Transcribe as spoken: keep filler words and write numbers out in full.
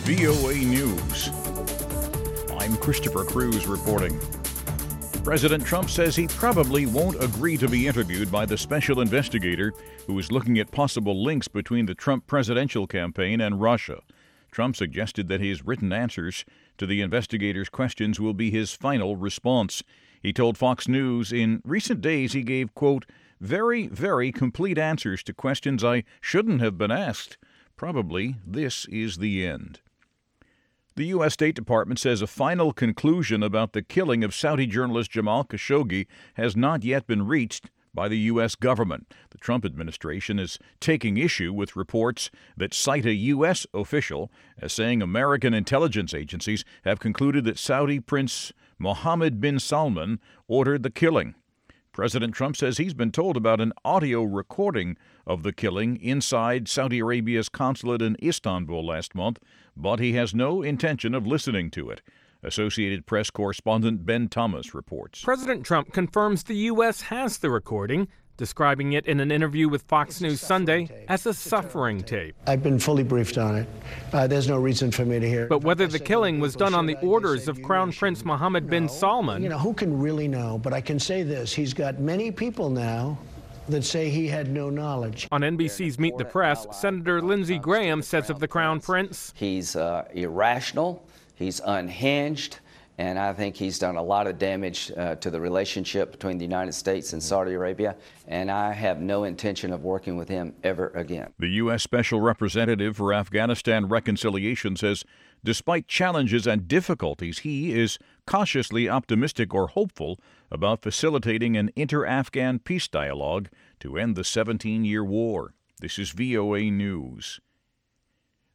V O A News. I'm Christopher Cruz reporting. President Trump says he probably won't agree to be interviewed by the special investigator who is looking at possible links between the Trump presidential campaign and Russia. Trump suggested that his written answers to the investigator's questions will be his final response. He told Fox News in recent days he gave, quote, very, very complete answers to questions I shouldn't have been asked. Probably this is the end. The U S. State Department says a final conclusion about the killing of Saudi journalist Jamal Khashoggi has not yet been reached by the U S government. The Trump administration is taking issue with reports that cite a U S official as saying American intelligence agencies have concluded that Saudi Prince Mohammed bin Salman ordered the killing. President Trump says he's been told about an audio recording of the killing inside Saudi Arabia's consulate in Istanbul last month, but he has no intention of listening to it. Associated Press correspondent Ben Thomas reports. President Trump confirms the U S has the recording, describing it in an interview with Fox News Sunday as a suffering tape. I've been fully briefed on it. Uh, there's no reason for me to hear. But whether the killing was done on the orders of Crown Prince Mohammed bin Salman. You know, who can really know? But I can say this. He's got many people now that say he had no knowledge. On N B C's Meet the Press, Senator Lindsey Graham says of the Crown Prince, he's uh, irrational, he's unhinged, and I think he's done a lot of damage uh, to the relationship between the United States and Saudi Arabia, and I have no intention of working with him ever again. The U S. Special Representative for Afghanistan Reconciliation says despite challenges and difficulties, he is cautiously optimistic or hopeful about facilitating an inter-Afghan peace dialogue to end the seventeen-year war. This is V O A News.